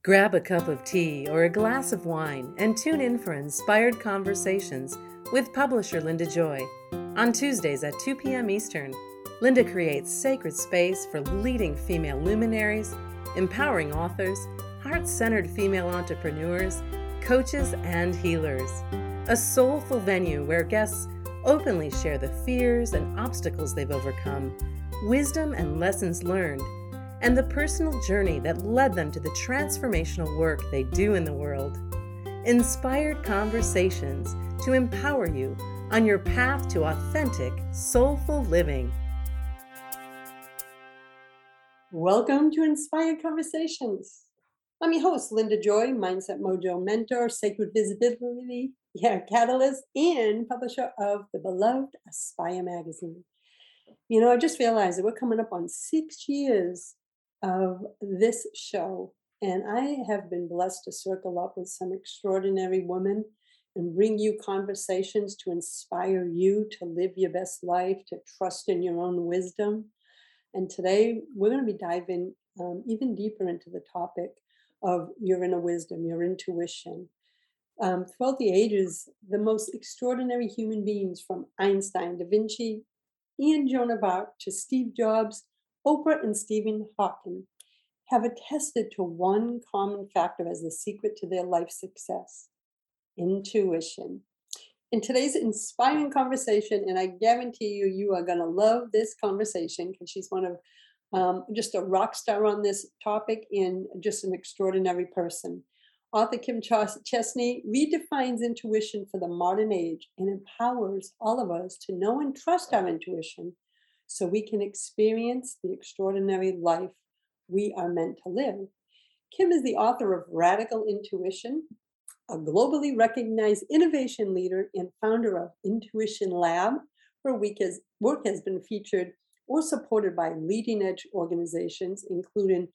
Grab a cup of tea or a glass of wine and tune in for Inspired Conversations with publisher Linda Joy. On Tuesdays at 2 p.m. Eastern, Linda creates sacred space for leading female luminaries, empowering authors, heart-centered female entrepreneurs, coaches, and healers. A soulful venue where guests openly share the fears and obstacles they've overcome, wisdom and lessons learned, and the personal journey that led them to the transformational work they do in the world. Inspired Conversations to empower you on your path to authentic, soulful living. Welcome to Inspired Conversations. I'm your host, Linda Joy, Mindset Mojo mentor, Sacred Visibility catalyst, and publisher of the beloved Aspire magazine. You know, I just realized that we're coming up on 6 years of this show, and I have been blessed to circle up with some extraordinary women and bring you conversations to inspire you to live your best life, to trust in your own wisdom. And today we're going to be diving even deeper into the topic of your inner wisdom, your intuition. Throughout the ages, the most extraordinary human beings, from Einstein, Da Vinci, and Joan of Arc to Steve Jobs, Oprah, and Stephen Hawking, have attested to one common factor as the secret to their life success: intuition. In today's inspiring conversation, and I guarantee you, you are going to love this conversation because she's one of just a rock star on this topic and just an extraordinary person. Author Kim Chesney redefines intuition for the modern age and empowers all of us to know and trust our intuition so we can experience the extraordinary life we are meant to live. Kim is the author of Radical Intuition, a globally recognized innovation leader and founder of Intuition Lab. Her work has been featured or supported by leading edge organizations, including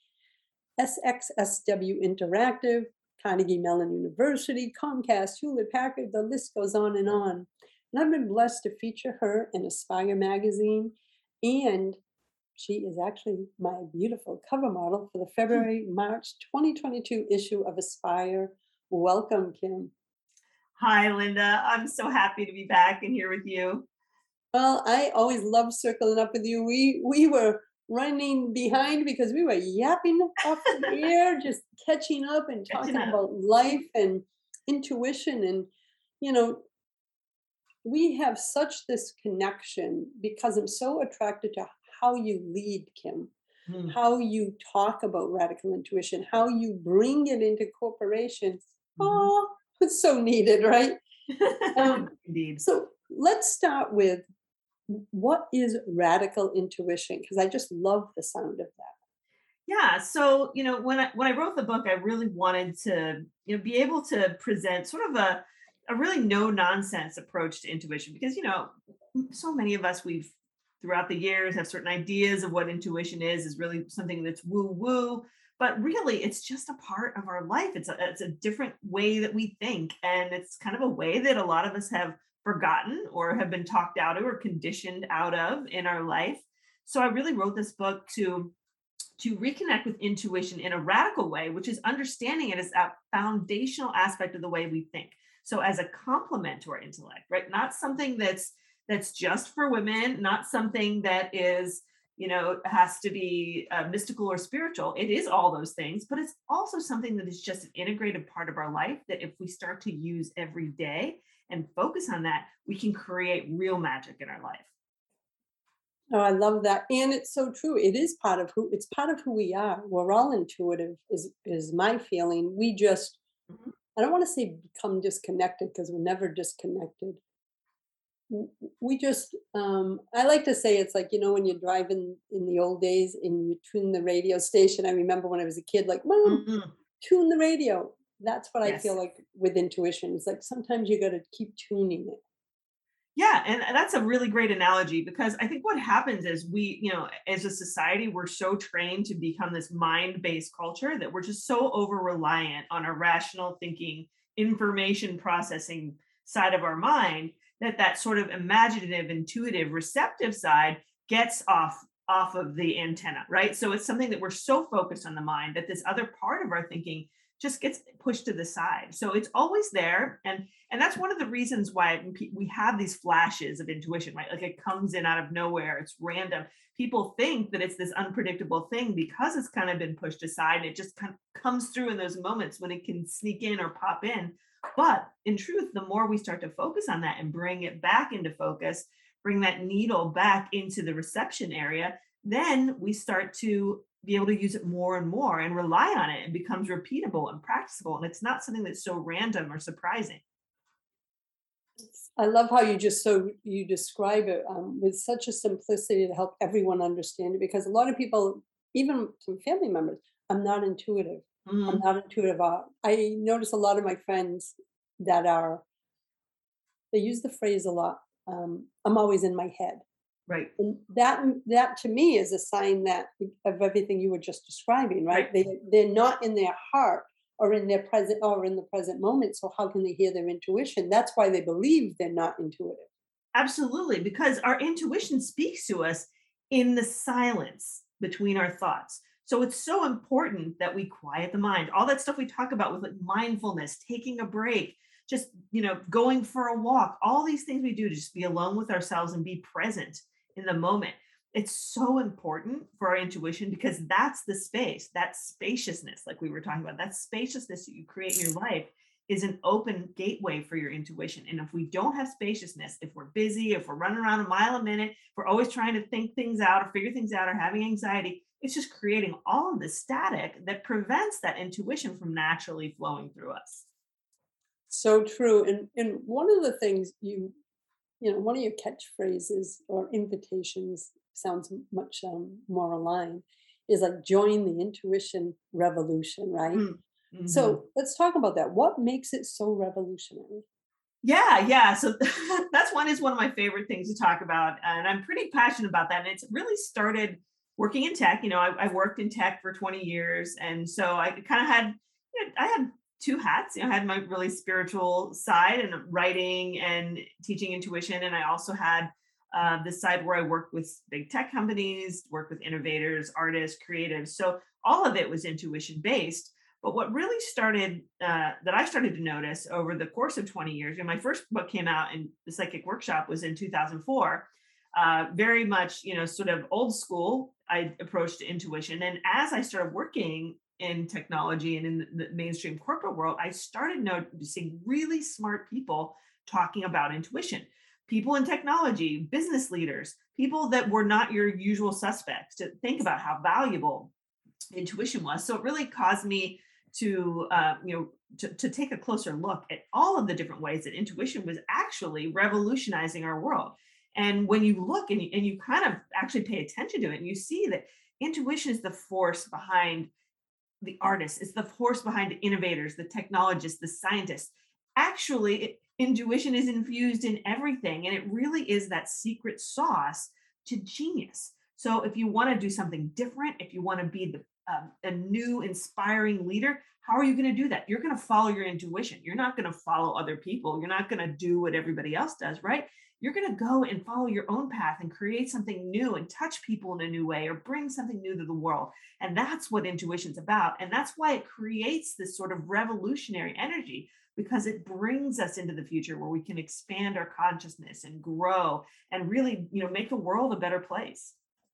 SXSW Interactive, Carnegie Mellon University, Comcast, Hewlett Packard, the list goes on. And I've been blessed to feature her in Aspire magazine, and she is actually my beautiful cover model for the February-March 2022 issue of Aspire. Welcome, Kim. Hi, Linda. I'm so happy to be back and here with you. Well, I always love circling up with you. We were running behind because we were yapping off the air, just catching up and talking about life and intuition. And, you know, we have such this connection because I'm so attracted to how you lead, Kim, how you talk about radical intuition, how you bring it into corporations. Oh, it's so needed, right? Indeed. So let's start with, what is radical intuition? Because I just love the sound of that. Yeah. So, when I wrote the book, I really wanted to, be able to present sort of a really no nonsense approach to intuition, because, so many of us, we've throughout the years have certain ideas of what intuition is really something that's woo woo, but really it's just a part of our life. It's a different way that we think. And it's kind of a way that a lot of us have forgotten or have been talked out of or conditioned out of in our life. So I really wrote this book to reconnect with intuition in a radical way, which is understanding it as a foundational aspect of the way we think. So as a complement to our intellect, right? Not something that's just for women, not something that is, has to be mystical or spiritual. It is all those things, but it's also something that is just an integrated part of our life that if we start to use every day and focus on that, we can create real magic in our life. Oh, I love that. And it's so true. It's part of who we are. We're all intuitive is my feeling. We just, I don't want to say become disconnected, because we're never disconnected. We just, I like to say it's like, when you're driving in the old days and you tune the radio station. I remember when I was a kid, like, Mom, tune the radio. That's what I feel like with intuition. It's like sometimes you got to keep tuning it. Yeah, and that's a really great analogy, because I think what happens is we, as a society, we're so trained to become this mind-based culture that we're just so over-reliant on our rational thinking, information processing side of our mind, that sort of imaginative, intuitive, receptive side gets off off of the antenna, right? So it's something that we're so focused on the mind that this other part of our thinking just gets pushed to the side. So it's always there, and that's one of the reasons why we have these flashes of intuition, right? Like it comes in out of nowhere, it's random. People think that it's this unpredictable thing because it's kind of been pushed aside, and it just kind of comes through in those moments when it can sneak in or pop in. But in truth, the more we start to focus on that and bring it back into focus, bring that needle back into the reception area, then we start to be able to use it more and more and rely on it, and becomes repeatable and practicable. And it's not something that's so random or surprising. I love how you describe it with such a simplicity to help everyone understand it, because a lot of people, even some family members, I'm not intuitive. I'm Mhm. not intuitive. I notice a lot of my friends that are, they use the phrase a lot. I'm always in my head. Right, And that to me is a sign that of everything you were just describing, right. right? They're not in their heart or in their present or in the present moment. So how can they hear their intuition? That's why they believe they're not intuitive. Absolutely, because our intuition speaks to us in the silence between our thoughts. So it's so important that we quiet the mind. All that stuff we talk about with like mindfulness, taking a break, just, going for a walk, all these things we do to just be alone with ourselves and be present in the moment. It's so important for our intuition because that's the space, that spaciousness, like we were talking about, that spaciousness that you create in your life is an open gateway for your intuition. And if we don't have spaciousness, if we're busy, if we're running around a mile a minute, if we're always trying to think things out or figure things out or having anxiety, it's just creating all of the static that prevents that intuition from naturally flowing through us. So true. And one of the things one of your catchphrases or invitations sounds much more aligned is like join the intuition revolution, right? Mm. Mhm. So let's talk about that. What makes it so revolutionary? Yeah, yeah. So that's one of my favorite things to talk about, and I'm pretty passionate about that. And it's really started working in tech. I worked in tech for 20 years, and so I kind of had, I had two hats. I had my really spiritual side and writing and teaching intuition, and I also had this side where I worked with big tech companies, worked with innovators, artists, creatives. So all of it was intuition based. But what really started that I started to notice over the course of 20 years, and my first book came out in the Psychic Workshop was in 2004, very much, sort of old school. I approached intuition. And as I started working in technology and in the mainstream corporate world, I started noticing really smart people talking about intuition. People in technology, business leaders, people that were not your usual suspects, to think about how valuable intuition was. So it really caused me to to take a closer look at all of the different ways that intuition was actually revolutionizing our world. And when you look and you kind of actually pay attention to it, and you see that intuition is the force behind the artists, it's the force behind the innovators, the technologists, the scientists. Actually, intuition is infused in everything, and it really is that secret sauce to genius. So, if you want to do something different, if you want to be a new, inspiring leader, how are you going to do that? You're going to follow your intuition. You're not going to follow other people. You're not going to do what everybody else does, right? You're going to go and follow your own path and create something new and touch people in a new way or bring something new to the world. And that's what intuition's about. And that's why it creates this sort of revolutionary energy, because it brings us into the future where we can expand our consciousness and grow and really, make the world a better place.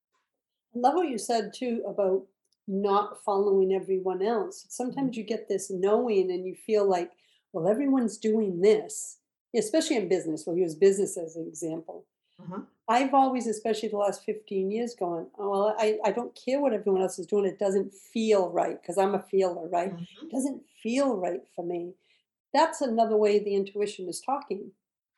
I love what you said too about not following everyone else. Mhm. Sometimes you get this knowing and you feel like, well, everyone's doing this, especially in business. We'll use business as an example. Uh-huh. I've always, especially the last 15 years, gone, oh, well, I don't care what everyone else is doing. It doesn't feel right because I'm a feeler, right? Mhm. It doesn't feel right for me. That's another way the intuition is talking.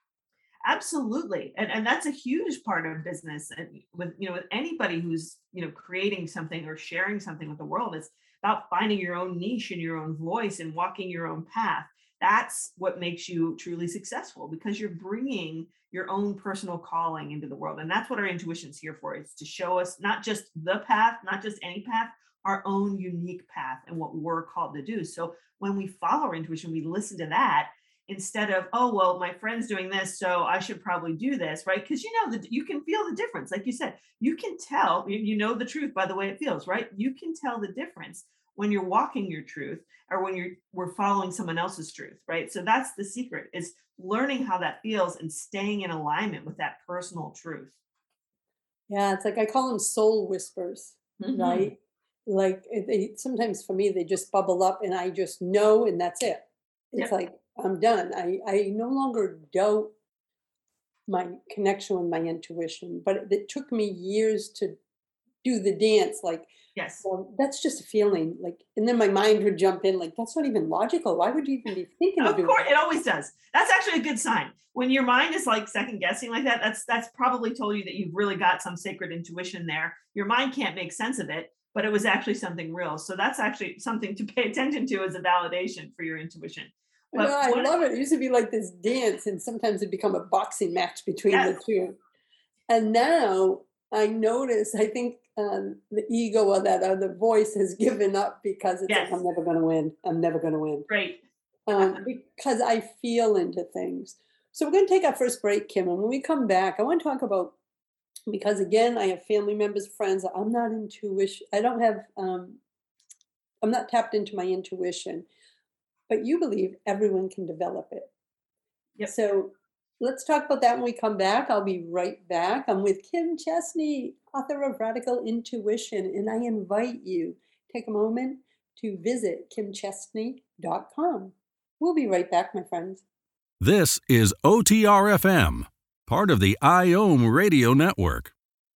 Absolutely. And that's a huge part of business. And with, with anybody who's, creating something or sharing something with the world, it's about finding your own niche and your own voice and walking your own path. That's what makes you truly successful, because you're bringing your own personal calling into the world. And that's what our intuition's here for. It's to show us not just the path, not just any path, our own unique path and what we're called to do. So when we follow our intuition, we listen to that, instead of, oh, well, my friend's doing this, so I should probably do this, right? Because you know that you can feel the difference. Like you said, you can tell, you know the truth by the way it feels, right? You can tell the difference when you're walking your truth or when we're following someone else's truth, right? So that's the secret, is learning how that feels and staying in alignment with that personal truth. Yeah, it's like I call them soul whispers, Hmm. right? Like they sometimes for me they just bubble up and I just know and that's it. It's Yep. like I'm done. I no longer doubt my connection with my intuition, but it took me years to do the dance like, Yes. well, that's just a feeling like and then my mind would jump in like that's not even logical. Why would you even be thinking of Of doing course, that? it always does. That's actually a good sign. When your mind is like second guessing like that, that's probably told you that you've really got some sacred intuition there. Your mind can't make sense of it, but it was actually something real. So that's actually something to pay attention to as a validation for your intuition. No, But I one, love it. It used to be like this dance and sometimes it become a boxing match between the yes, two. And now I notice, I think, the ego or that other voice has given up because it's like, "I'm yes, never gonna win. I'm never gonna win." great. Because I feel into things. So we're gonna take our first break, Kim, and when we come back, I wanna talk about because again, I have family members, friends, I'm not intuition I don't have, I'm not tapped into my intuition, but you believe everyone can develop it. Yep. So let's talk about that when we come back. I'll be right back. I'm with Kim Chesney, author of Radical Intuition, and I invite you take a moment to visit kimchesney.com. We'll be right back, my friends. This is OTRFM, part of the IOM Radio Network.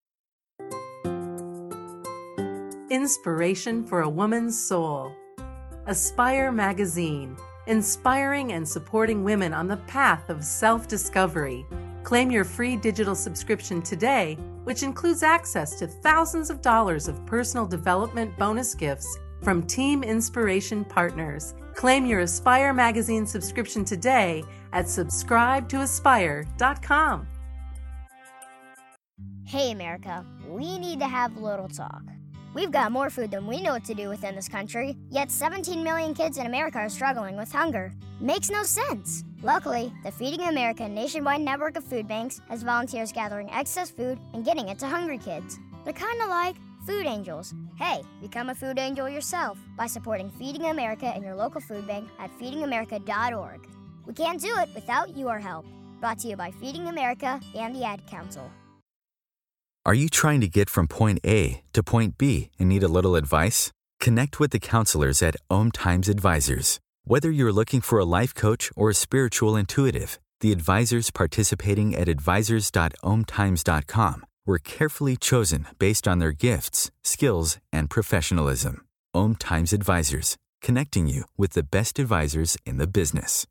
Inspiration for a Woman's Soul. Aspire Magazine, inspiring and supporting women on the path of self-discovery. Claim your free digital subscription today, which includes access to thousands of dollars of personal development bonus gifts from Team Inspiration partners. Claim your Aspire Magazine subscription today at subscribetoaspire.com. Hey America, we need to have a little talk. We've got more food than we know what to do with in this country, yet 17 million kids in America are struggling with hunger. Makes no sense. Luckily, the Feeding America nationwide network of food banks has volunteers gathering excess food and getting it to hungry kids. They're kind of like food angels. Hey, become a food angel yourself by supporting Feeding America and your local food bank at feedingamerica.org. We can't do it without your help. Brought to you by Feeding America and the Ad Council. Are you trying to get from point A to point B and need a little advice? Connect with the counselors at Om Times Advisors. Whether you're looking for a life coach or a spiritual intuitive, the advisors participating at advisors.omtimes.com were carefully chosen based on their gifts, skills, and professionalism. Om Times Advisors, connecting you with the best advisors in the business.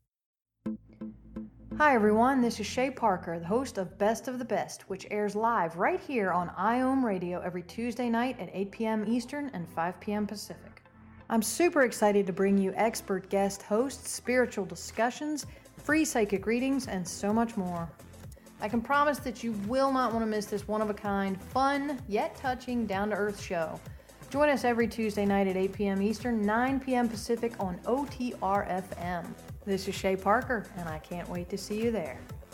Hi everyone, this is Shay Parker, the host of Best of the Best, which airs live right here on IOM Radio every Tuesday night at 8 p.m. Eastern and 5 p.m. Pacific. I'm super excited to bring you expert guest hosts, spiritual discussions, free psychic readings, and so much more. I can promise that you will not want to miss this one-of-a-kind, fun, yet touching, down-to-earth show. Join us every Tuesday night at 8 p.m. Eastern, 9 p.m. Pacific on OTRFM. This is Shay Parker, and I can't wait to see you there.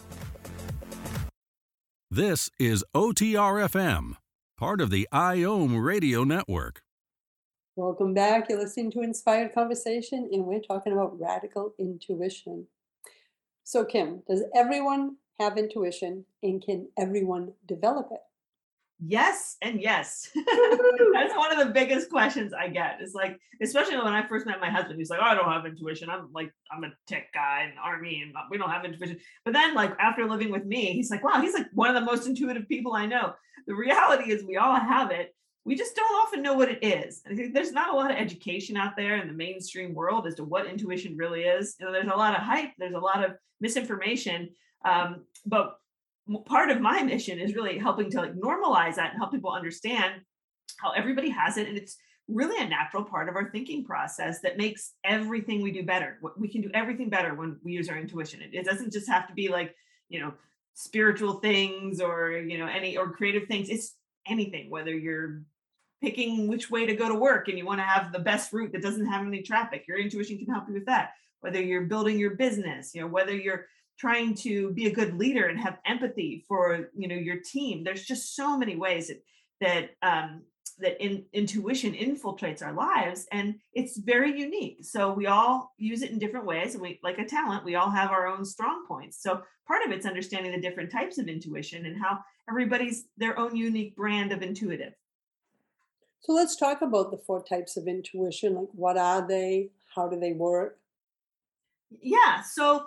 This is OTRFM, part of the IOM Radio Network. Welcome back. You're listening to Inspired Conversation, and we're talking about radical intuition. So, Kim, does everyone have intuition, and can everyone develop it? Yes and yes. That's one of the biggest questions I get. It's like, especially when I first met my husband, he's like, "Oh, I don't have intuition. I'm a tech guy in the army, and we don't have intuition." But then, like after living with me, he's like, "Wow, he's like one of the most intuitive people I know." The reality is, we all have it. We just don't often know what it is. I think there's not a lot of education out there in the mainstream world as to what intuition really is. You know, there's a lot of hype. There's a lot of misinformation. But part of my mission is really helping to like normalize that and help people understand how everybody has it, and it's really a natural part of our thinking process that makes everything we do better. We can do everything better when we use our intuition. It doesn't just have to be like, you know, spiritual things or, you know, any or creative things. It's anything, whether you're picking which way to go to work and you want to have the best route that doesn't have any traffic, your intuition can help you with that. Whether you're building your business, whether you're trying to be a good leader and have empathy for, your team, there's just so many ways that intuition infiltrates our lives, and it's very unique. So we all use it in different ways, and we, like a talent, we all have our own strong points. So part of it's understanding the different types of intuition and how everybody's their own unique brand of intuitive. So let's talk about the four types of intuition. Like, what are they? How do they work? Yeah,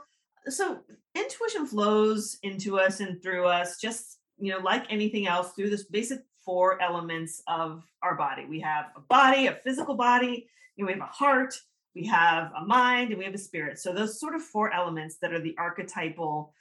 so intuition flows into us and through us, just like anything else, through this basic four elements of our body. We have a body, a physical body, we have a heart, we have a mind, and we have a spirit. So those sort of four elements that are the archetypal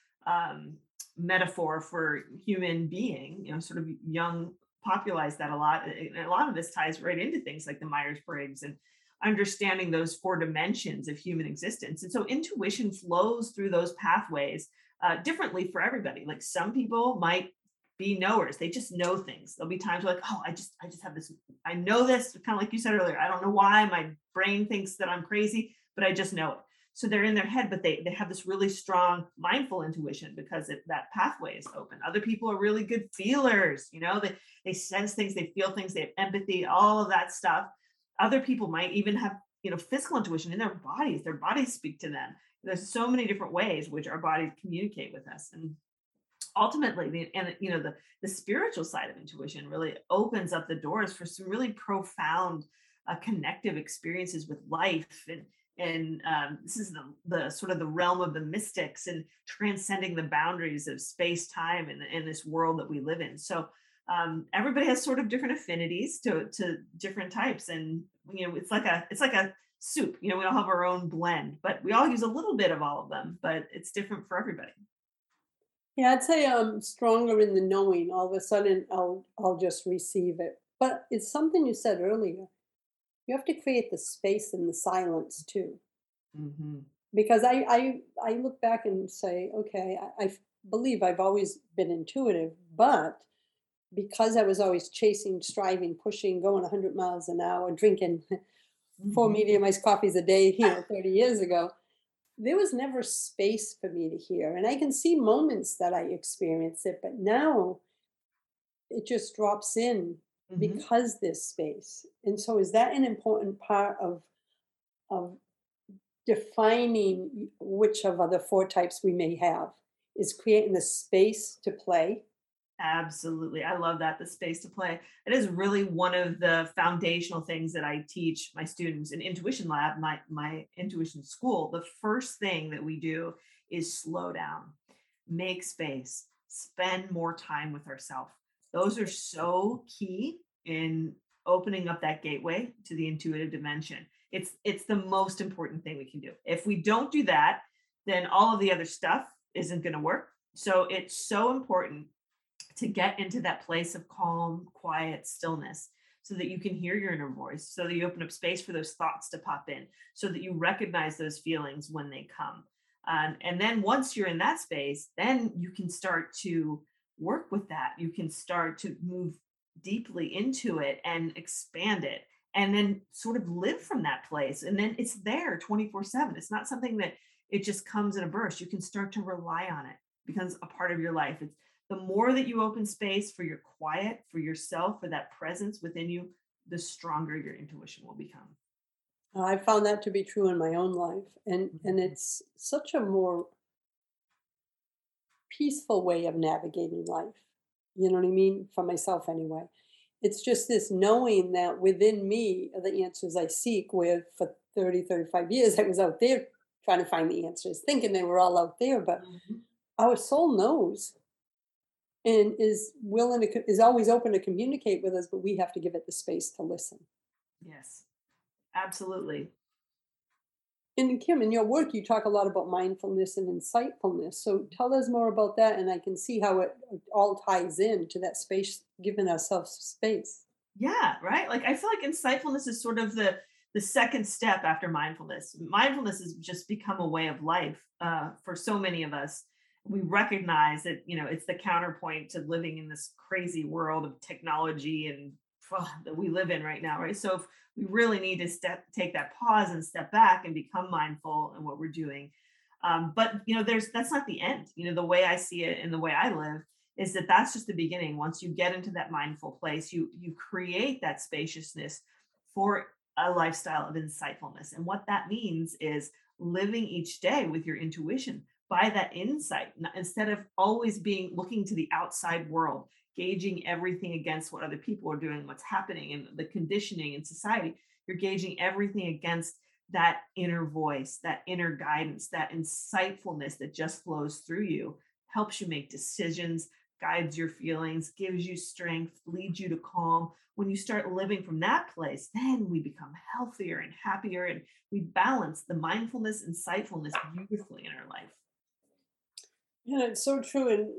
metaphor for human being, sort of Jung popularized that a lot. And a lot of this ties right into things like the Myers-Briggs and understanding those four dimensions of human existence. And so intuition flows through those pathways differently for everybody. Like some people might be knowers. They just know things. There'll be times where like, oh, I just have this, I know this, kind of like you said earlier. I don't know why my brain thinks that I'm crazy, but I just know it. So they're in their head, but they have this really strong mindful intuition because that pathway is open. Other people are really good feelers. They sense things, they feel things, they have empathy, all of that stuff. Other people might even have, physical intuition in their bodies. Their bodies speak to them. There's so many different ways which our bodies communicate with us. And ultimately, the spiritual side of intuition really opens up the doors for some really profound connective experiences with life. And this is the sort of the realm of the mystics and transcending the boundaries of space, time, and this world that we live in. So everybody has sort of different affinities to different types, and it's like a soup. We all have our own blend, but we all use a little bit of all of them. But it's different for everybody. Yeah, I'd say I'm stronger in the knowing. All of a sudden, I'll just receive it. But it's something you said earlier. You have to create the space and the silence too. Hmm. Because I look back and say, okay, I believe I've always been intuitive, but because I was always chasing, striving, pushing, going 100 miles an hour, drinking 4 medium iced coffees a day, 30 years ago, there was never space for me to hear. And I can see moments that I experience it, but now it just drops in Hmm. because there's space. And so is that an important part of defining which of other four types we may have? Is creating the space to play? Absolutely. I love that, the space to play. It is really one of the foundational things that I teach my students in Intuition Lab, my intuition school. The first thing that we do is slow down, make space, spend more time with ourselves. Those are so key in opening up that gateway to the intuitive dimension. It's the most important thing we can do. If we don't do that, then all of the other stuff isn't going to work. So it's so important to get into that place of calm, quiet, stillness so that you can hear your inner voice, so that you open up space for those thoughts to pop in, so that you recognize those feelings when they come. And then once you're in that space, then you can start to work with that. You can start to move deeply into it and expand it, and then sort of live from that place. And then it's there 24/7. It's not something that it just comes in a burst. You can start to rely on it, becomes a part of your life. It's the more that you open space for your quiet, for yourself, for that presence within you, the stronger your intuition will become. I found that to be true in my own life. And Mhm. it's such a more peaceful way of navigating life. You know what I mean? For myself anyway. It's just this knowing that within me are the answers I seek, where for 30, 35 years I was out there trying to find the answers, thinking they were all out there, but Mhm. our soul knows and is willing to is always open to communicate with us, but we have to give it the space to listen. Yes, absolutely. And Kim, in your work, you talk a lot about mindfulness and insightfulness. So tell us more about that, and I can see how it all ties in to that space, giving ourselves space. Yeah, right. Like I feel like insightfulness is sort of the second step after mindfulness. Mindfulness has just become a way of life for so many of us. We recognize that it's the counterpoint to living in this crazy world of technology and that we live in right now, right? So if we really need to take that pause and step back and become mindful in what we're doing. But that's not the end. The way I see it and the way I live is that that's just the beginning. Once you get into that mindful place, you create that spaciousness for a lifestyle of insightfulness. And what that means is living each day with your intuition by that insight, instead of always being looking to the outside world, gauging everything against what other people are doing, what's happening, and the conditioning in society. You're gauging everything against that inner voice, that inner guidance, that insightfulness that just flows through you, helps you make decisions, guides your feelings, gives you strength, leads you to calm. When you start living from that place, then we become healthier and happier, and we balance the mindfulness, insightfulness beautifully in our life. Yeah, it's so true. And,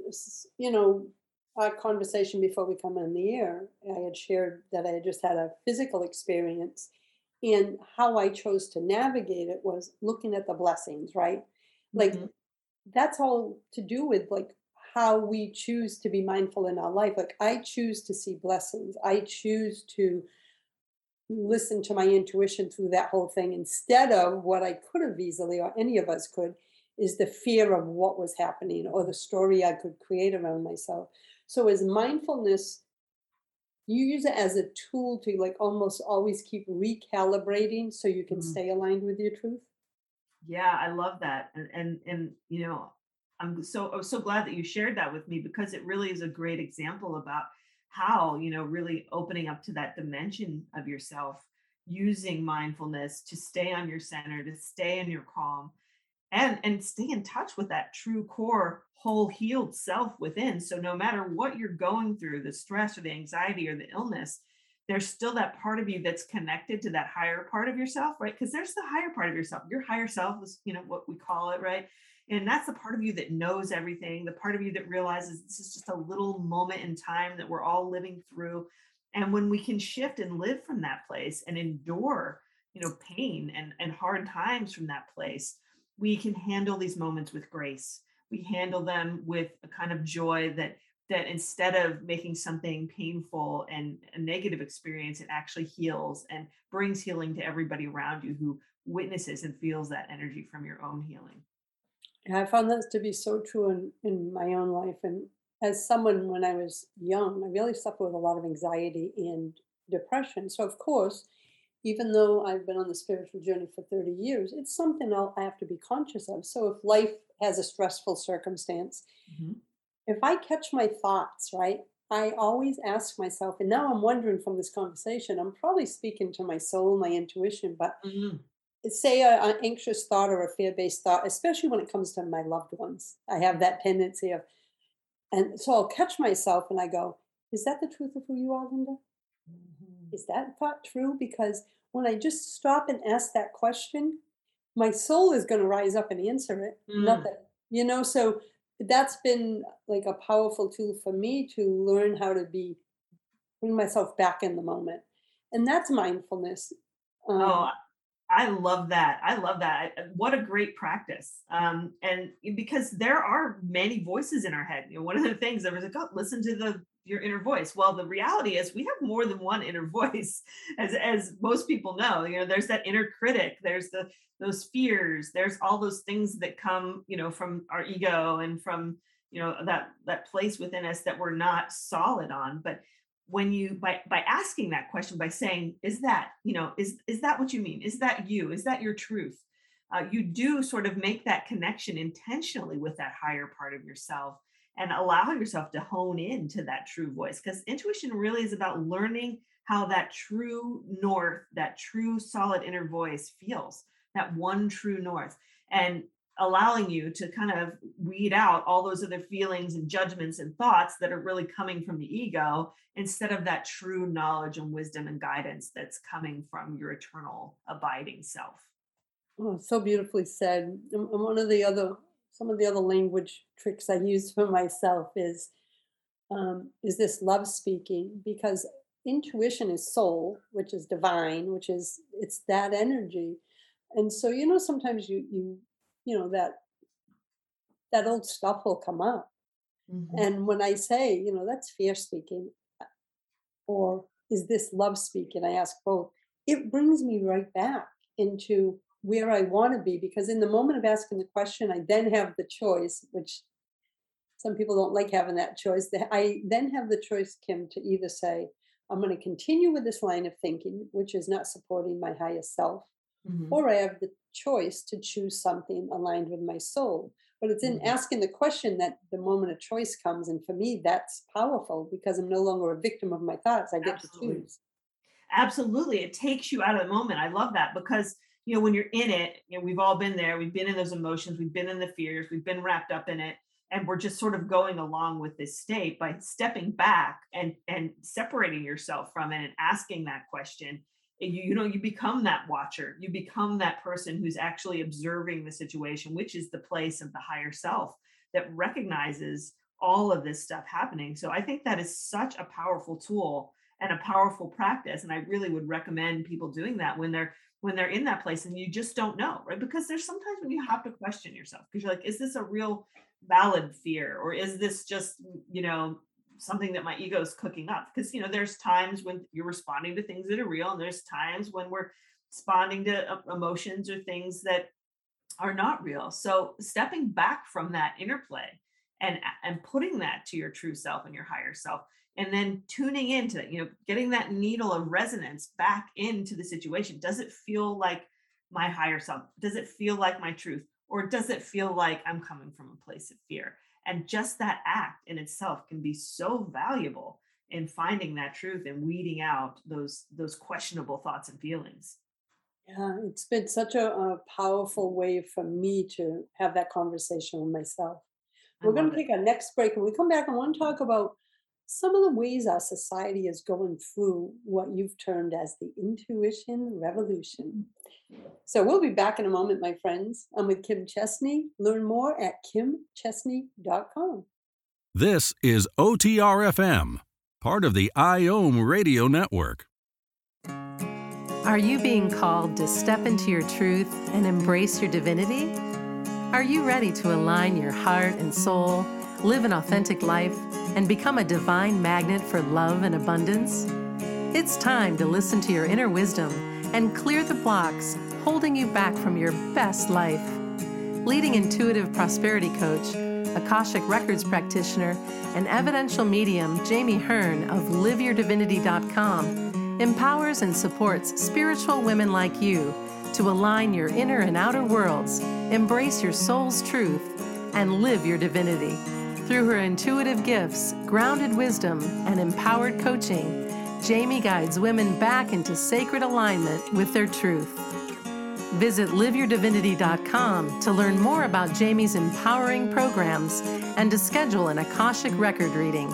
our conversation before we come on the air, I had shared that I had just had a physical experience. And how I chose to navigate it was looking at the blessings, right? Like, Mhm. that's all to do with like how we choose to be mindful in our life. Like, I choose to see blessings. I choose to listen to my intuition through that whole thing instead of what I could have easily, or any of us could, is the fear of what was happening or the story I could create around myself. So, as mindfulness, you use it as a tool to like almost always keep recalibrating so you can Mhm. stay aligned with your truth. Yeah, I love that. And I was so glad that you shared that with me, because it really is a great example about how, really opening up to that dimension of yourself, using mindfulness to stay on your center, to stay in your calm, and stay in touch with that true core whole healed self within. So no matter what you're going through, the stress or the anxiety or the illness, there's still that part of you that's connected to that higher part of yourself, right? Because there's the higher part of yourself. Your higher self is, what we call it, right? And that's the part of you that knows everything, the part of you that realizes this is just a little moment in time that we're all living through. And when we can shift and live from that place and endure, pain and hard times from that place, we can handle these moments with grace. We handle them with a kind of joy that instead of making something painful and a negative experience, it actually heals and brings healing to everybody around you who witnesses and feels that energy from your own healing. And I found this to be so true in my own life. And as someone, when I was young, I really suffered with a lot of anxiety and depression. So, of course, even though I've been on the spiritual journey for 30 years, it's something I have to be conscious of. So, if life has a stressful circumstance, Mhm. if I catch my thoughts, right, I always ask myself, and now I'm wondering from this conversation, I'm probably speaking to my soul, my intuition, but Mhm. say an anxious thought or a fear-based thought, especially when it comes to my loved ones. I have that tendency of, and so I'll catch myself and I go, is that the truth of who you are, Linda? Mhm. Is that thought true? Because when I just stop and ask that question, my soul is going to rise up and answer it. Not Mm. that, so that's been like a powerful tool for me to learn how to bring myself back in the moment. And that's mindfulness. Oh, Um, I love that. I love that. What a great practice. And because there are many voices in our head. One of the things that was like, oh, listen to your inner voice. Well, the reality is we have more than one inner voice, as most people know. There's that inner critic. There's those fears. There's all those things that come, from our ego and from, that place within us that we're not solid on. But when you by asking that question, by saying, is that, is that what you mean, is that you, is that your truth, you do sort of make that connection intentionally with that higher part of yourself, and allow yourself to hone in to that true voice, because intuition really is about learning how that true north, that true solid inner voice feels, that one true north, and allowing you to kind of weed out all those other feelings and judgments and thoughts that are really coming from the ego, instead of that true knowledge and wisdom and guidance that's coming from your eternal abiding self. Oh, so beautifully said. And some of the other language tricks I use for myself is this love speaking, because intuition is soul, which is divine, which is it's that energy. And so, sometimes that old stuff will come up. Mhm. And when I say, that's fear speaking, or is this love speak? And I ask both. It brings me right back into where I want to be, because in the moment of asking the question, I then have the choice, which some people don't like having that choice. I then have the choice, Kim, to either say, I'm going to continue with this line of thinking, which is not supporting my highest self, Mhm. or I have the choice to choose something aligned with my soul. But it's in Mhm. asking the question that the moment of choice comes. And for me, that's powerful because I'm no longer a victim of my thoughts. I get to Absolutely. choose. Absolutely. It takes you out of the moment. I love that because, when you're in it, we've all been there. We've been in those emotions. We've been in the fears. We've been wrapped up in it. And we're just sort of going along with this state by stepping back and separating yourself from it and asking that question. And you become that watcher. You become that person who's actually observing the situation, which is the place of the higher self that recognizes all of this stuff happening. So I think that is such a powerful tool and a powerful practice, and I really would recommend people doing that when they're in that place and you just don't know, right? Because there's sometimes when you have to question yourself because you're like, is this a real valid fear, or is this just something that my ego is cooking up? Because there's times when you're responding to things that are real, and there's times when we're responding to emotions or things that are not real. So stepping back from that interplay and putting that to your true self and your higher self, and then tuning into it, getting that needle of resonance back into the situation. Does it feel like my higher self? Does it feel like my truth? Or does it feel like I'm coming from a place of fear? And just that act in itself can be so valuable in finding that truth and weeding out those questionable thoughts and feelings. Yeah, it's been such a powerful way for me to have that conversation with myself. I We're going love to it. take our next break. And we come back, I want to talk about some of the ways our society is going through what you've termed as the intuition revolution. So we'll be back in a moment, my friends. I'm with Kim Chesney. Learn more at kimchesney.com. This is OTRFM, part of the IOM radio network. Are you being called to step into your truth and embrace your divinity? Are you ready to align your heart and soul, live an authentic life, and become a divine magnet for love and abundance? It's time to listen to your inner wisdom and clear the blocks holding you back from your best life. Leading intuitive prosperity coach, Akashic Records practitioner, and evidential medium Jamie Hearn of LiveYourDivinity.com empowers and supports spiritual women like you to align your inner and outer worlds, embrace your soul's truth, and live your divinity. Through her intuitive gifts, grounded wisdom, and empowered coaching, Jamie guides women back into sacred alignment with their truth. Visit LiveYourDivinity.com to learn more about Jamie's empowering programs and to schedule an Akashic record reading.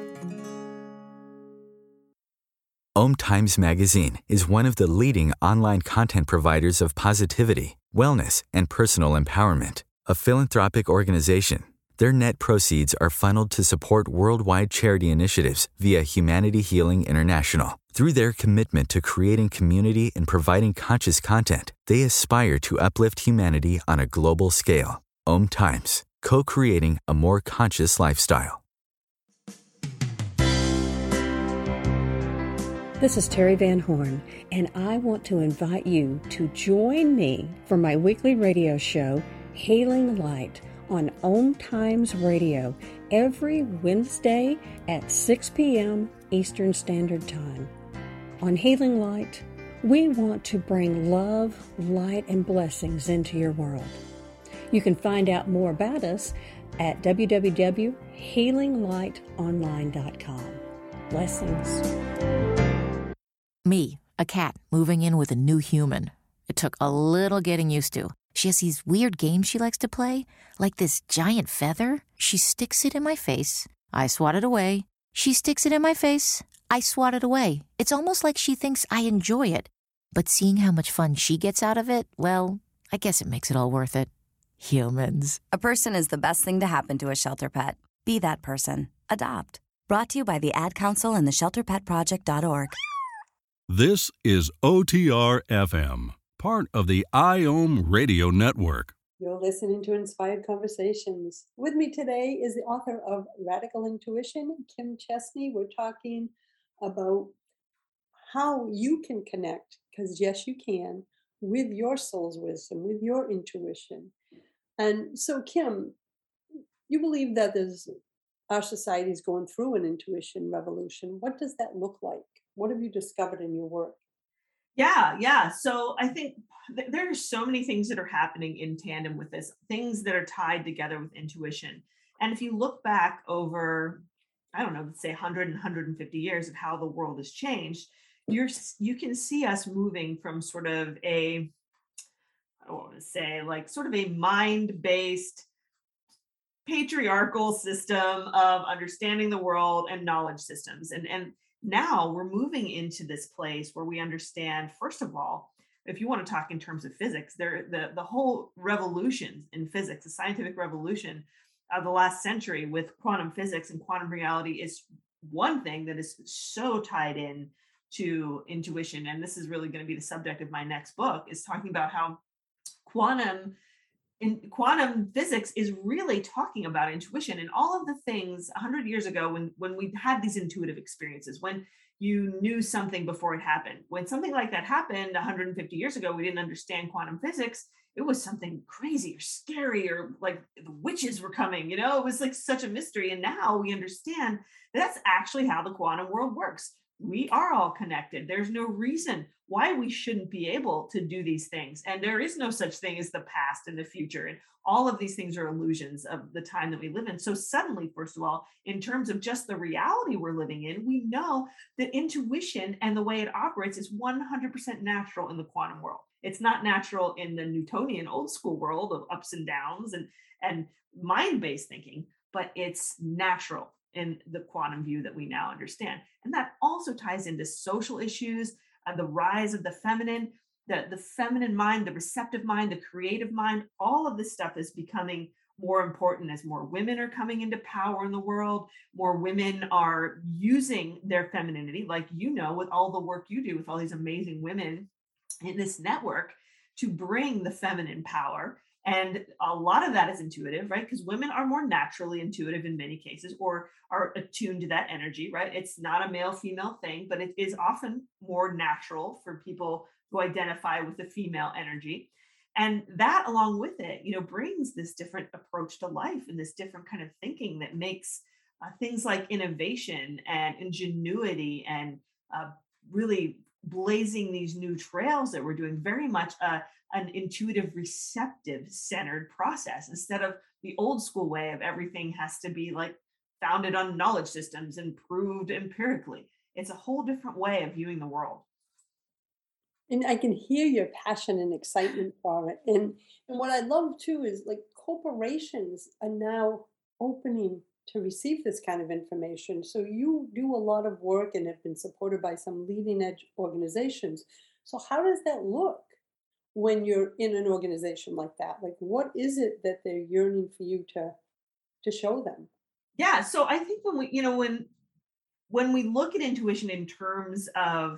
Om Times Magazine is one of the leading online content providers of positivity, wellness, and personal empowerment. A philanthropic organization, their net proceeds are funneled to support worldwide charity initiatives via Humanity Healing International. Through their commitment to creating community and providing conscious content, they aspire to uplift humanity on a global scale. Om Times, co-creating a more conscious lifestyle. This is Terry Van Horn, and I want to invite you to join me for my weekly radio show, Hailing Light, on Om Times Radio every Wednesday at 6 p.m. Eastern Standard Time. On Hailing Light, we want to bring love, light, and blessings into your world. You can find out more about us at www.healinglightonline.com. Blessings. Me, a cat, moving in with a new human. It took a little getting used to. She has these weird games she likes to play, like this giant feather. She sticks it in my face. I swat it away. She sticks it in my face. I swat it away. It's almost like she thinks I enjoy it. But seeing how much fun she gets out of it, well, I guess it makes it all worth it. Humans. A person is the best thing to happen to a shelter pet. Be that person. Adopt. Brought to you by the Ad Council and the ShelterPetProject.org. This is OTRFM, part of the IOM radio network. You're listening to Inspired Conversations. With me today is the author of Radical Intuition, Kim Chesney. We're talking about how you can connect, because yes, you can, with your soul's wisdom, with your intuition. And so, Kim, you believe that our society is going through an intuition revolution. What does that look like? What have you discovered in your work? Yeah. So I think there are so many things that are happening in tandem with this, things that are tied together with intuition. And if you look back over, I don't know, let's say 100 and 150 years of how the world has changed, you can see us moving from sort of I don't want to say like sort of a mind-based patriarchal system of understanding the world and knowledge systems. And now we're moving into this place where we understand, first of all, if you want to talk in terms of physics, the whole revolution in physics, the scientific revolution of the last century with quantum physics and quantum reality is one thing that is so tied in to intuition. And this is really going to be the subject of my next book, is talking about how quantum physics is really talking about intuition and all of the things 100 years ago when we had these intuitive experiences, when you knew something before it happened. When something like that happened 150 years ago, we didn't understand quantum physics. It was something crazy or scary, or like the witches were coming, it was like such a mystery. And now we understand that's actually how the quantum world works. We are all connected. There's no reason why we shouldn't be able to do these things. And there is no such thing as the past and the future. And all of these things are illusions of the time that we live in. So suddenly, first of all, in terms of just the reality we're living in, we know that intuition and the way it operates is 100% natural in the quantum world. It's not natural in the Newtonian old school world of ups and downs and mind-based thinking, but it's natural in the quantum view that we now understand. And that also ties into social issues, the rise of the feminine, the feminine mind, the receptive mind, the creative mind. All of this stuff is becoming more important as more women are coming into power in the world. More women are using their femininity, like, with all the work you do with all these amazing women in this network, to bring the feminine power. And a lot of that is intuitive, right? Because women are more naturally intuitive in many cases, or are attuned to that energy, right? It's not a male female thing, but it is often more natural for people who identify with the female energy. And that, along with it, brings this different approach to life and this different kind of thinking that makes things like innovation and ingenuity and really blazing these new trails that we're doing very much an intuitive, receptive centered process, instead of the old school way of everything has to be like founded on knowledge systems and proved empirically. It's a whole different way of viewing the world. And I can hear your passion and excitement for it. And what I love too is, like, corporations are now opening to receive this kind of information. So you do a lot of work and have been supported by some leading edge organizations. So how does that look when you're in an organization like that? Like, what is it that they're yearning for you to show them? Yeah. So I think when we look at intuition in terms of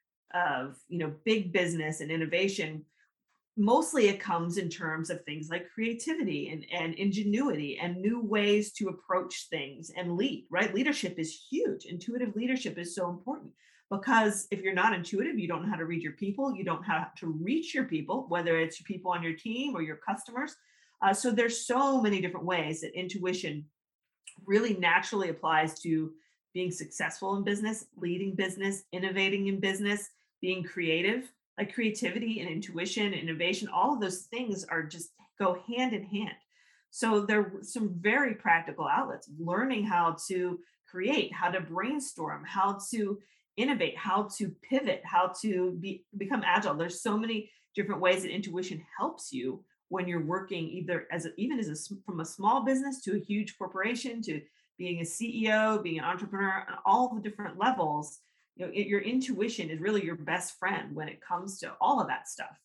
big business and innovation, mostly it comes in terms of things like creativity and ingenuity and new ways to approach things and lead, right? Leadership is huge. Intuitive leadership is so important, because if you're not intuitive, you don't know how to read your people, you don't know how to reach your people, whether it's your people on your team or your customers. So there's so many different ways that intuition really naturally applies to being successful in business, leading business, innovating in business, being creative. Like creativity and intuition and innovation, all of those things are just go hand in hand. So there are some very practical outlets, learning how to create, how to brainstorm, how to innovate, how to pivot, how to become agile. There's so many different ways that intuition helps you when you're working either from a small business to a huge corporation, to being a CEO, being an entrepreneur, and all the different levels. Your intuition is really your best friend when it comes to all of that stuff.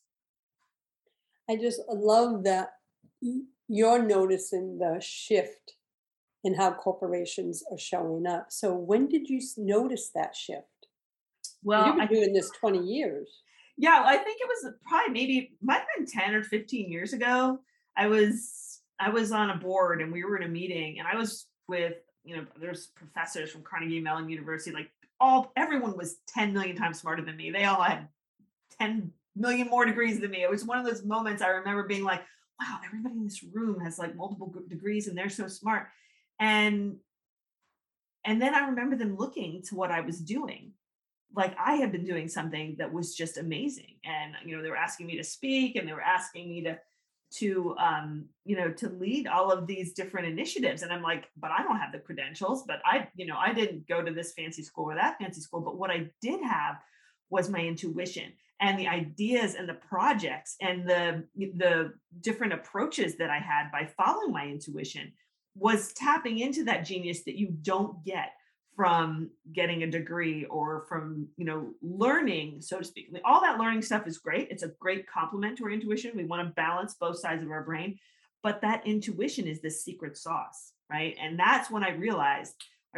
I just love that you're noticing the shift in how corporations are showing up. So when did you notice that shift? Well, you've been doing this 20 years. Yeah, I think it was probably might have been 10 or 15 years ago. I was on a board and we were in a meeting, and I was with, there's professors from Carnegie Mellon University, like everyone was 10 million times smarter than me. They all had 10 million more degrees than me. It was one of those moments I remember being like, wow, everybody in this room has like multiple degrees and they're so smart. And then I remember them looking to what I was doing. Like I had been doing something that was just amazing. And, they were asking me to speak and they were asking me to lead all of these different initiatives. And I'm like, but I don't have the credentials, but I didn't go to this fancy school or that fancy school. But what I did have was my intuition and the ideas and the projects and the different approaches that I had by following my intuition was tapping into that genius that you don't get from getting a degree or from, learning, so to speak. All that learning stuff is great. It's a great complement to our intuition. We want to balance both sides of our brain, but that intuition is the secret sauce, right? And that's when I realized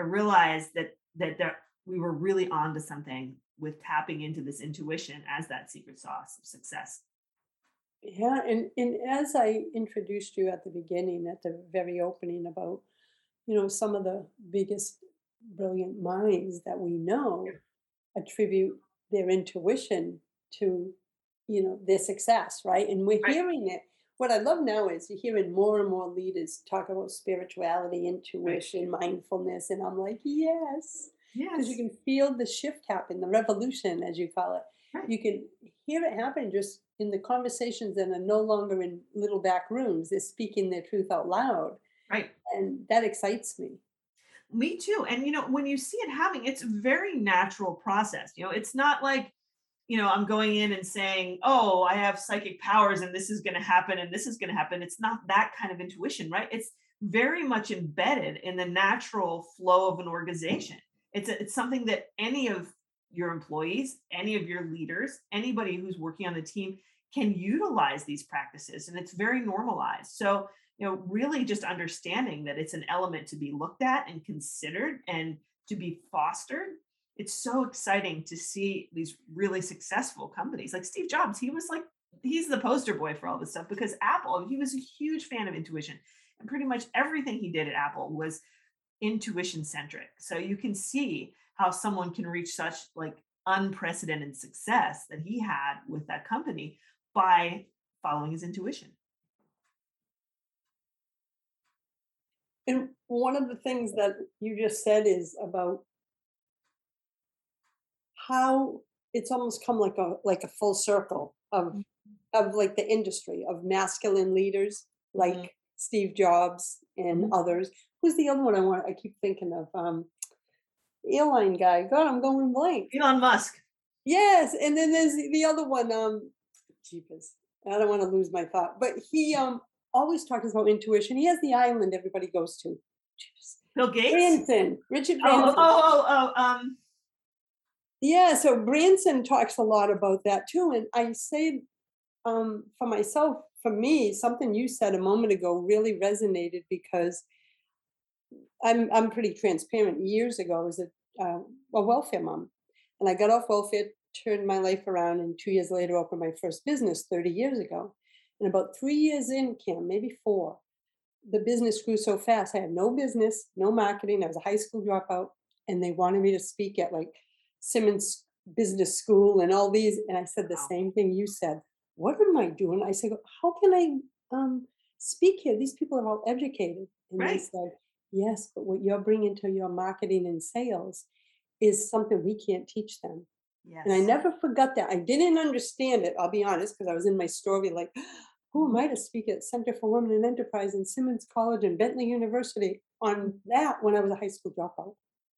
that we were really onto something with tapping into this intuition as that secret sauce of success. Yeah, and as I introduced you at the beginning, at the very opening about, some of the biggest brilliant minds that we know attribute their intuition to, their success, right? And we're hearing it. What I love now is you're hearing more and more leaders talk about spirituality, intuition, mindfulness, and I'm like, yes. Because you can feel the shift happen, the revolution, as you call it. Right. You can hear it happen just in the conversations that are no longer in little back rooms. They're speaking their truth out loud. Right. And that excites me. Me too. And, when you see it happening, it's a very natural process. It's not like, I'm going in and saying, oh, I have psychic powers and this is going to happen and this is going to happen. It's not that kind of intuition, right? It's very much embedded in the natural flow of an organization. It's something that any of your employees, any of your leaders, anybody who's working on the team can utilize these practices, and it's very normalized. So, really just understanding that it's an element to be looked at and considered and to be fostered. It's so exciting to see these really successful companies like Steve Jobs. He's the poster boy for all this stuff because Apple, he was a huge fan of intuition, and pretty much everything he did at Apple was intuition centric. So you can see how someone can reach such like unprecedented success that he had with that company by following his intuition. And one of the things that you just said is about how it's almost come like a full circle of like the industry of masculine leaders like Steve Jobs and others. Who's the other one I keep thinking of? The airline guy. God, I'm going blank. Elon Musk. Yes, and then there's the other one. Jeepers, I don't want to lose my thought, but he always talks about intuition. He has the island everybody goes to. Jeepers. Bill Gates. Richard Branson. Yeah, so Branson talks a lot about that too, and I say, for myself, for me, something you said a moment ago really resonated because I'm pretty transparent. Years ago, I was a welfare mom, and I got off welfare, turned my life around, and 2 years later opened my first business 30 years ago. And about 3 years in, Kim, maybe 4, the business grew so fast. I had no business, no marketing. I was a high school dropout, and they wanted me to speak at like Simmons Business School and all these. And I said the same thing you said. What am I doing? I said, how can I speak here? These people are all educated. And they said, yes, but what you're bringing to your marketing and sales is something we can't teach them. Yes. And I never forgot that. I didn't understand it, I'll be honest, because I was in my story like, who am I to speak at Center for Women in Enterprise and Simmons College and Bentley University on that when I was a high school dropout?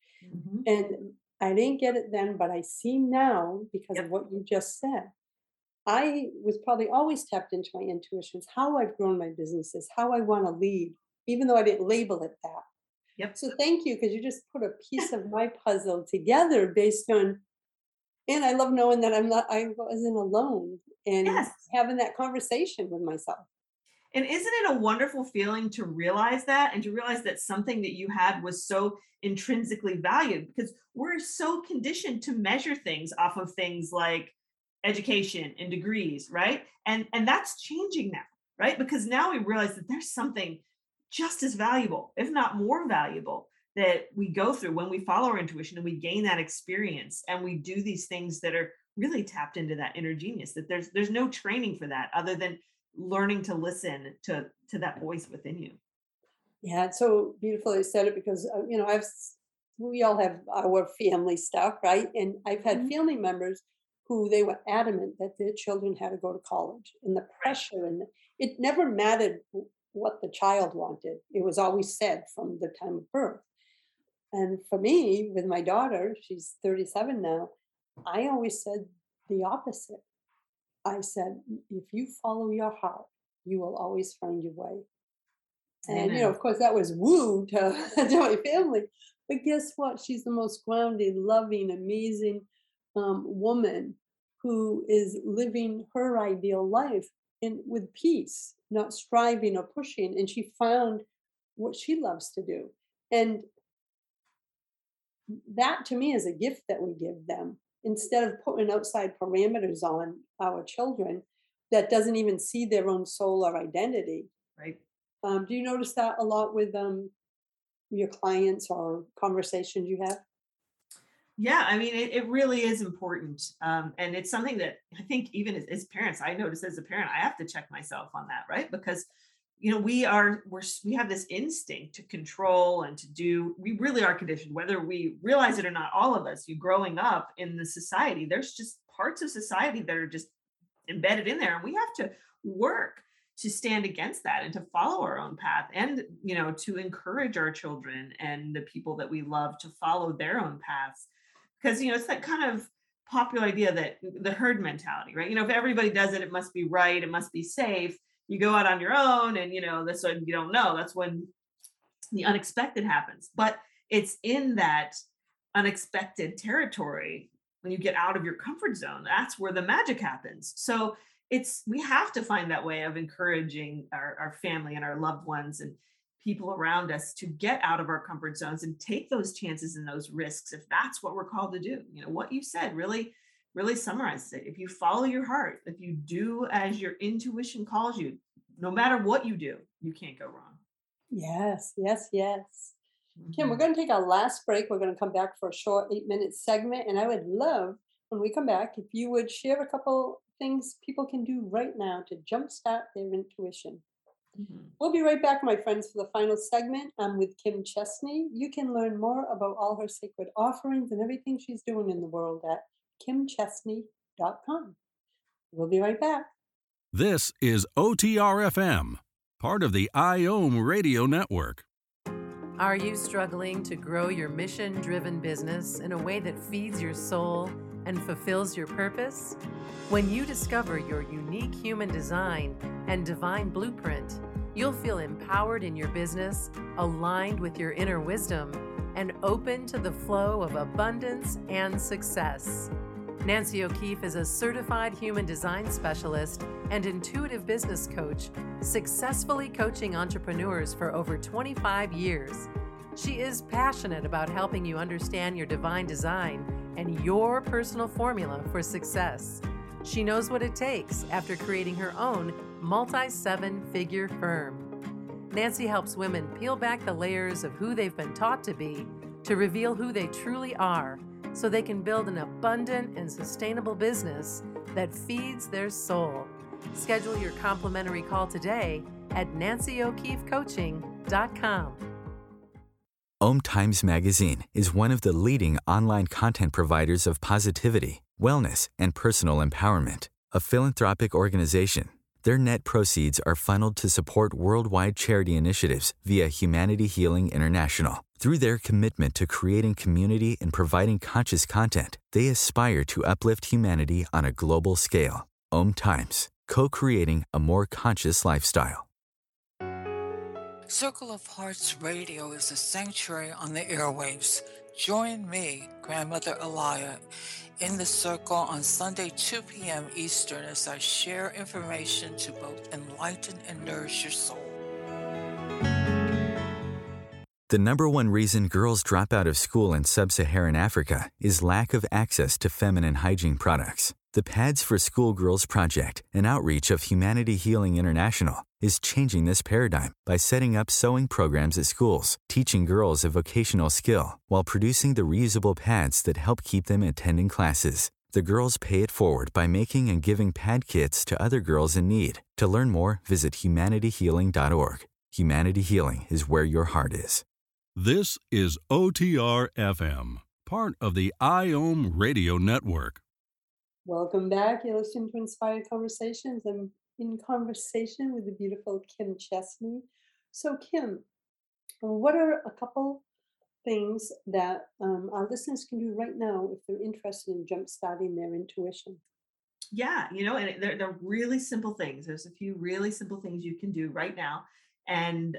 And I didn't get it then, but I see now because of what you just said. I was probably always tapped into my intuitions, how I've grown my businesses, how I want to lead, even though I didn't label it that. So thank you, because you just put a piece of my puzzle together based on, and I love knowing that I wasn't alone and having that conversation with myself. And isn't it a wonderful feeling to realize that and to realize that something that you had was so intrinsically valued? Because we're so conditioned to measure things off of things like education and degrees, right? And that's changing now, right? Because now we realize that there's something just as valuable, if not more valuable, that we go through when we follow our intuition and we gain that experience and we do these things that are really tapped into that inner genius, that there's no training for that other than learning to listen to that voice within you. Yeah, it's so beautifully said it because we all have our family stuff, right? And I've had family members who they were adamant that their children had to go to college, and the pressure, and it never mattered what the child wanted. It was always said from the time of birth. And for me, with my daughter, she's 37 now, I always said the opposite. I said, if you follow your heart, you will always find your way. And, of course, that was woo to, to my family. But guess what? She's the most grounded, loving, amazing woman who is living her ideal life with peace, not striving or pushing. And she found what she loves to do. And that to me is a gift that we give them instead of putting outside parameters on our children that doesn't even see their own soul or identity. Right. Do you notice that a lot with your clients or conversations you have? Yeah, I mean, it really is important. And it's something that I think even as parents, I notice as a parent, I have to check myself on that, right? Because, we have this instinct to control and to do, we really are conditioned, whether we realize it or not, all of us, you growing up in the society, there's just parts of society that are just embedded in there. And we have to work to stand against that and to follow our own path and, to encourage our children and the people that we love to follow their own paths. Because, it's that kind of popular idea that the herd mentality, right? If everybody does it, it must be right. It must be safe. You go out on your own and, that's when you don't know. That's when the unexpected happens. But it's in that unexpected territory when you get out of your comfort zone. That's where the magic happens. So we have to find that way of encouraging our family and our loved ones and people around us to get out of our comfort zones and take those chances and those risks if that's what we're called to do. What you said really summarizes it. If you follow your heart, if you do as your intuition calls you, no matter what you do, you can't go wrong. Yes. Kim, we're going to take our last break. We're going to come back for a short 8-minute segment. And I would love, when we come back, if you would share a couple things people can do right now to jumpstart their intuition. We'll be right back, my friends, for the final segment. I'm with Kim Chesney. You can learn more about all her sacred offerings and everything she's doing in the world at kimchesney.com. We'll be right back. This is OTR-FM, part of the IOM Radio Network. Are you struggling to grow your mission-driven business in a way that feeds your soul and fulfills your purpose? When you discover your unique human design and divine blueprint, you'll feel empowered in your business, aligned with your inner wisdom, and open to the flow of abundance and success. Nancy O'Keefe is a certified human design specialist and intuitive business coach, successfully coaching entrepreneurs for over 25 years. She is passionate about helping you understand your divine design and your personal formula for success. She knows what it takes after creating her own multi-7-figure firm. Nancy helps women peel back the layers of who they've been taught to be to reveal who they truly are, so they can build an abundant and sustainable business that feeds their soul. Schedule your complimentary call today at nancyokeefecoaching.com. OM Times Magazine is one of the leading online content providers of positivity, wellness, and personal empowerment. A philanthropic organization, their net proceeds are funneled to support worldwide charity initiatives via Humanity Healing International. Through their commitment to creating community and providing conscious content, they aspire to uplift humanity on a global scale. OM Times, co-creating a more conscious lifestyle. Circle of Hearts Radio is a sanctuary on the airwaves. Join me, Grandmother Alaya, in the circle on Sunday, 2 p.m. Eastern, as I share information to both enlighten and nourish your soul. The number one reason girls drop out of school in sub-Saharan Africa is lack of access to feminine hygiene products. The Pads for Schoolgirls Project, an outreach of Humanity Healing International, is changing this paradigm by setting up sewing programs at schools, teaching girls a vocational skill, while producing the reusable pads that help keep them attending classes. The girls pay it forward by making and giving pad kits to other girls in need. To learn more, visit humanityhealing.org. Humanity Healing is where your heart is. This is OTR FM, part of the IOM Radio Network. Welcome back. You're listening to Inspired Conversations. I'm in conversation with the beautiful Kim Chesney. So, Kim, what are a couple things that our listeners can do right now if they're interested in jump-starting their intuition? Yeah, and they're really simple things. There's a few really simple things you can do right now. And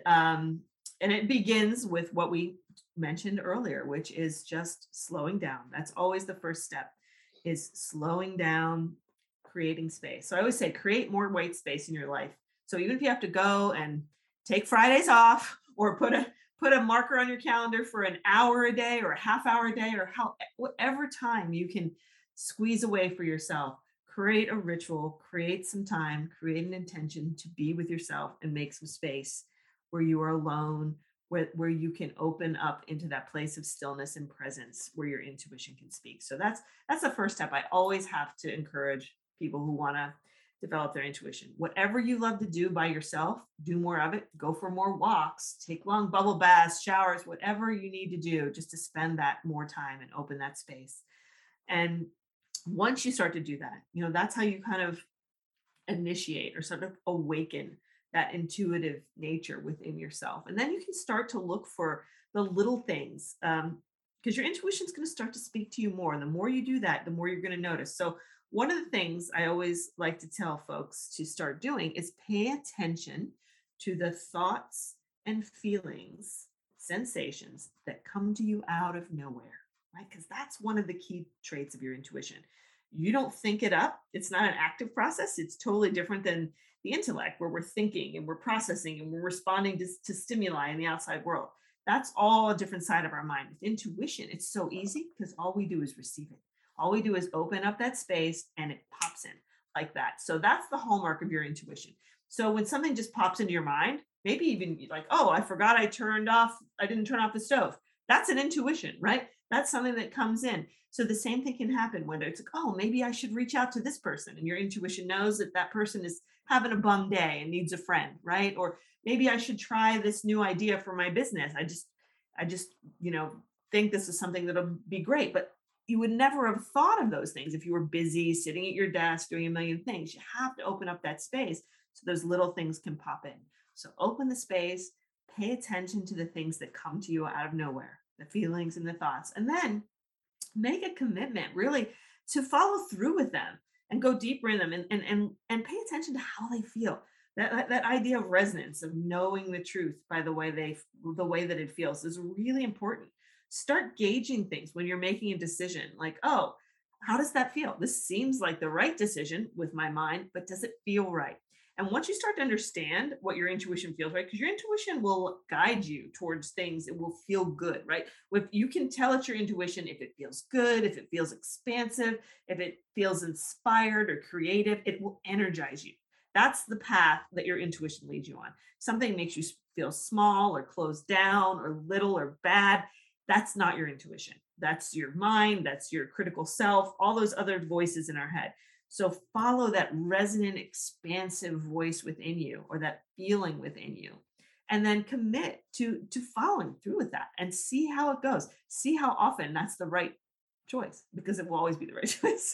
it begins with what we mentioned earlier, which is just slowing down. That's always the first step, is slowing down, creating space. So I always say, create more white space in your life. So even if you have to go and take Fridays off, or put a marker on your calendar for an hour a day or a half hour a day, or whatever time you can squeeze away for yourself, create a ritual, create some time, create an intention to be with yourself and make some space where you are alone, where you can open up into that place of stillness and presence where your intuition can speak. So that's the first step. I always have to encourage people who want to develop their intuition. Whatever you love to do by yourself, do more of it. Go for more walks, take long bubble baths, showers, whatever you need to do just to spend that more time and open that space. And once you start to do that, that's how you kind of initiate or sort of awaken that intuitive nature within yourself. And then you can start to look for the little things, because your intuition is going to start to speak to you more. And the more you do that, the more you're going to notice. So one of the things I always like to tell folks to start doing is pay attention to the thoughts and feelings, sensations that come to you out of nowhere, right? Because that's one of the key traits of your intuition. You don't think it up. It's not an active process. It's totally different than the intellect, where we're thinking and we're processing and we're responding to stimuli in the outside world. That's all a different side of our mind. With intuition, it's so easy because all we do is receive it. All we do is open up that space and it pops in like that. So that's the hallmark of your intuition. So when something just pops into your mind, maybe even like, oh, I forgot I didn't turn off the stove. That's an intuition, right? That's something that comes in. So the same thing can happen when it's like, oh, maybe I should reach out to this person. And your intuition knows that that person is having a bum day and needs a friend, right? Or maybe I should try this new idea for my business. I just, think this is something that'll be great. But you would never have thought of those things if you were busy sitting at your desk doing a million things. You have to open up that space so those little things can pop in. So open the space, pay attention to the things that come to you out of nowhere, the feelings and the thoughts, and then make a commitment really to follow through with them and go deeper in them and pay attention to how they feel. That idea of resonance, of knowing the truth by the way that it feels, is really important. Start gauging things when you're making a decision, like, oh, how does that feel? This seems like the right decision with my mind, but does it feel right? And once you start to understand what your intuition feels, right? Because your intuition will guide you towards things. It will feel good, right? If you can tell it's your intuition, if it feels good, if it feels expansive, if it feels inspired or creative, it will energize you. That's the path that your intuition leads you on. Something makes you feel small or closed down or little or bad. That's not your intuition. That's your mind. That's your critical self, all those other voices in our head. So follow that resonant, expansive voice within you, or that feeling within you, and then commit to following through with that and see how it goes. See how often that's the right choice, because it will always be the right choice.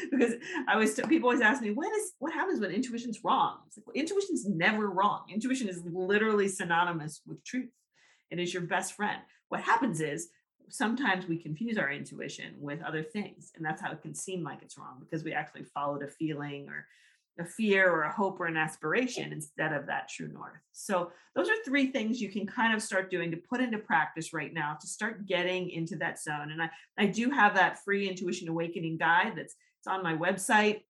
Because people always ask me, what happens when intuition's wrong? It's like, well, intuition's never wrong. Intuition is literally synonymous with truth. It is your best friend. What happens is sometimes we confuse our intuition with other things, and that's how it can seem like it's wrong, because we actually followed a feeling or a fear or a hope or an aspiration instead of that true north. So those are 3 things you can kind of start doing to put into practice right now to start getting into that zone. And I do have that free Intuition Awakening guide it's on my website.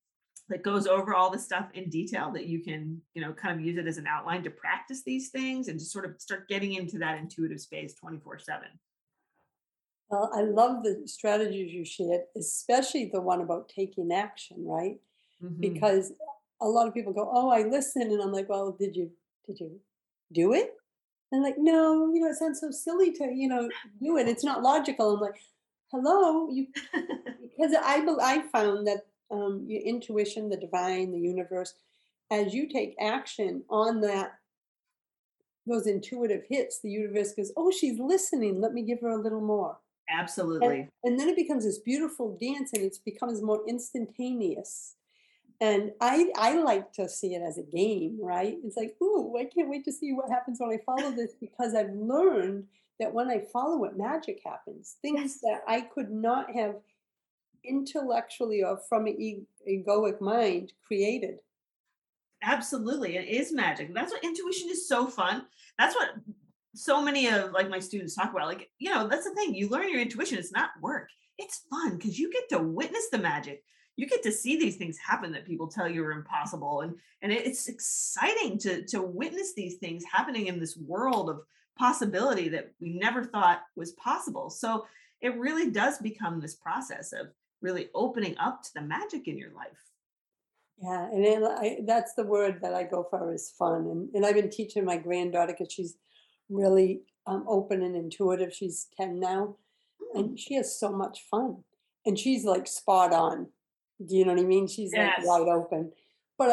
that goes over all the stuff in detail that you can, kind of use it as an outline to practice these things and just sort of start getting into that intuitive space 24/7. Well, I love the strategies you shared, especially the one about taking action, right? Hmm. Because a lot of people go, "Oh, I listen," and I'm like, "Well, did you do it?" And like, "No, it sounds so silly to, do it. It's not logical." I'm like, "Hello, you," because I found that your intuition, the divine, the universe, as you take action on those intuitive hits, the universe goes, "Oh, she's listening. Let me give her a little more." And Absolutely. and then it becomes this beautiful dance and it becomes more instantaneous. And I like to see it as a game, right? It's like, "Ooh, I can't wait to see what happens when I follow this," because I've learned that when I follow it, magic happens. Things Yes. that I could not have intellectually or from an egoic mind created. Absolutely. It is magic. That's what intuition is so fun. That's what so many of like my students talk about. Like, that's the thing. You learn your intuition. It's not work. It's fun because you get to witness the magic. You get to see these things happen that people tell you are impossible. And it's exciting to witness these things happening in this world of possibility that we never thought was possible. So it really does become this process of really opening up to the magic in your life. Yeah, and that's the word that I go for is fun. And I've been teaching my granddaughter because she's really open and intuitive. She's 10 now, Hmm. and she has so much fun. And she's like spot on. Do you know what I mean? She's like Yes. wide open. But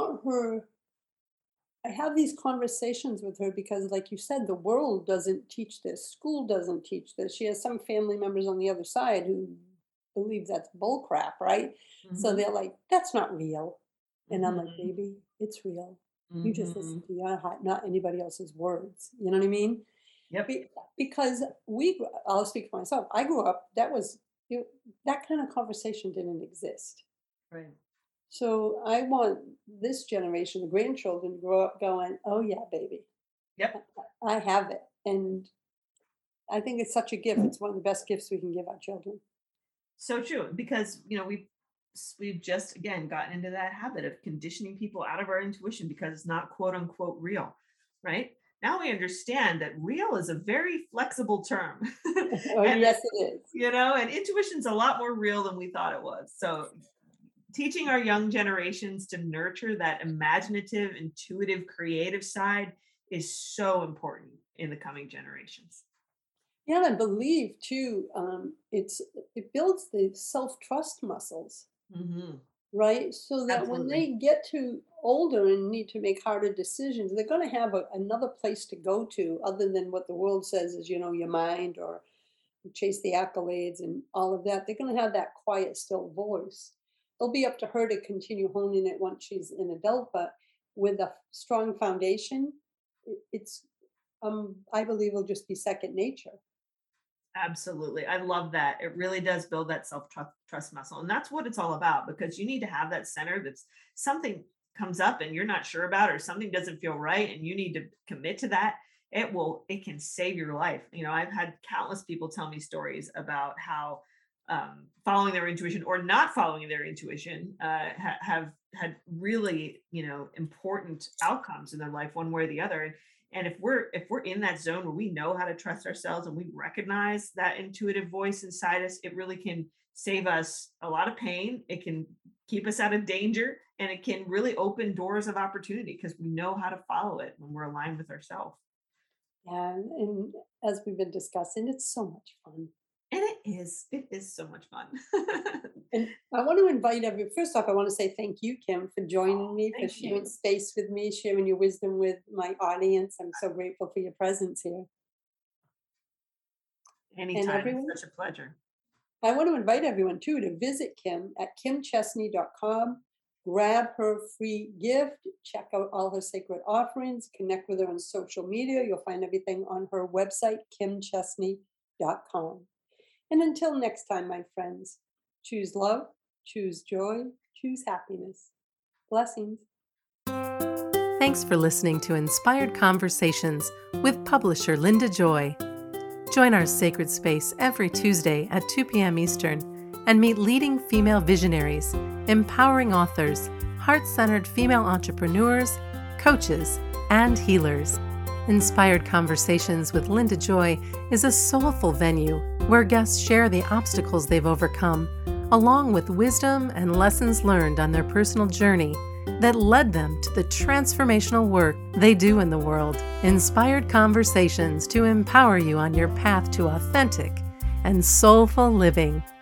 I have these conversations with her because, like you said, the world doesn't teach this. School doesn't teach this. She has some family members on the other side who believe that's bull crap, right? So Hmm. they're like, "That's not real." And I'm like, Hmm. "Baby, it's real. You just listen Hmm. to your heart, not anybody else's words." You know what I mean? Yep. Because I'll speak for myself. I grew up, that kind of conversation didn't exist. Right. So I want this generation, the grandchildren, to grow up going, "Oh yeah, baby, Yep. I have it." And I think it's such a gift. It's one of the best gifts we can give our children. So true. Because, we've just again gotten into that habit of conditioning people out of our intuition because it's not quote unquote real. Right. Now we understand that real is a very flexible term. Oh, And yes, it is. and intuition's a lot more real than we thought it was. So teaching our young generations to nurture that imaginative, intuitive, creative side is so important in the coming generations. Yeah, and I believe too, it builds the self-trust muscles, Hmm. right? So that when Absolutely. they get to older and need to make harder decisions, they're going to have another place to go to other than what the world says is, your mind or chase the accolades and all of that. They're going to have that quiet, still voice. It'll be up to her to continue honing it once she's an adult, but with a strong foundation, I believe it'll just be second nature. Absolutely. I love that. It really does build that self trust muscle. And that's what it's all about because you need to have that center that's something comes up and you're not sure about or something doesn't feel right and you need to commit to that. It can save your life. I've had countless people tell me stories about how following their intuition or not following their intuition have had really, important outcomes in their life one way or the other. And if we're in that zone where we know how to trust ourselves and we recognize that intuitive voice inside us, it really can save us a lot of pain. It can keep us out of danger and it can really open doors of opportunity because we know how to follow it when we're aligned with ourselves. Yeah, and as we've been discussing, it's so much fun. And it is so much fun. And I want to invite first off, I want to say thank you, Kim, for joining me, for Thank sharing you. space with me, sharing your wisdom with my audience. I'm so grateful for your presence here. And Anytime. It's everyone, such a pleasure. I want to invite everyone too to visit Kim at kimchesney.com. Grab her free gift, check out all her sacred offerings, connect with her on social media. You'll find everything on her website, kimchesney.com. And until next time, my friends, choose love, choose joy, choose happiness. Blessings. Thanks for listening to Inspired Conversations with publisher Linda Joy. Join our sacred space every Tuesday at 2 p.m. Eastern and meet leading female visionaries, empowering authors, heart-centered female entrepreneurs, coaches, and healers. Inspired Conversations with Linda Joy is a soulful venue where guests share the obstacles they've overcome, along with wisdom and lessons learned on their personal journey that led them to the transformational work they do in the world. Inspired Conversations to empower you on your path to authentic and soulful living.